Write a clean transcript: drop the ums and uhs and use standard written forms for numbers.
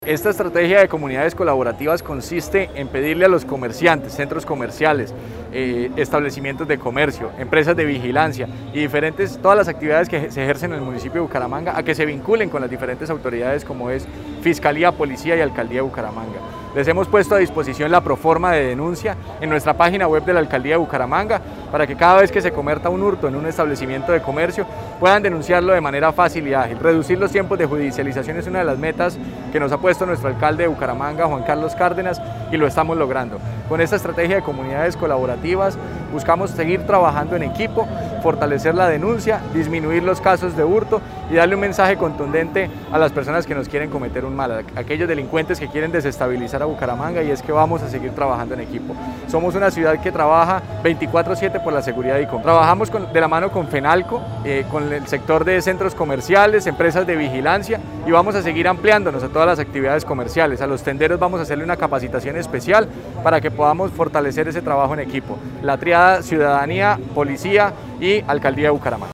Esta estrategia de comunidades colaborativas consiste en pedirle a los comerciantes, centros comerciales, establecimientos de comercio, empresas de vigilancia y todas las actividades que se ejercen en el municipio de Bucaramanga a que se vinculen con las diferentes autoridades como es Fiscalía, Policía y Alcaldía de Bucaramanga. Les hemos puesto a disposición la proforma de denuncia en nuestra página web de la Alcaldía de Bucaramanga para que cada vez que se cometa un hurto en un establecimiento de comercio puedan denunciarlo de manera fácil y ágil. Reducir los tiempos de judicialización es una de las metas que nos ha puesto nuestro alcalde de Bucaramanga, Juan Carlos Cárdenas, y lo estamos logrando. Con esta estrategia de comunidades colaborativas buscamos seguir trabajando en equipo, fortalecer la denuncia, disminuir los casos de hurto y darle un mensaje contundente a las personas que nos quieren cometer un mal, a aquellos delincuentes que quieren desestabilizar a Bucaramanga, y es que vamos a seguir trabajando en equipo. Somos una ciudad que trabaja 24/7 por la seguridad y compra. Trabajamos de la mano con FENALCO, con el sector de centros comerciales, empresas de vigilancia, y vamos a seguir ampliándonos a todas las actividades comerciales. A los tenderos vamos a hacerle una capacitación especial para que podamos fortalecer ese trabajo en equipo. La triada ciudadanía, policía y alcaldía de Bucaramanga.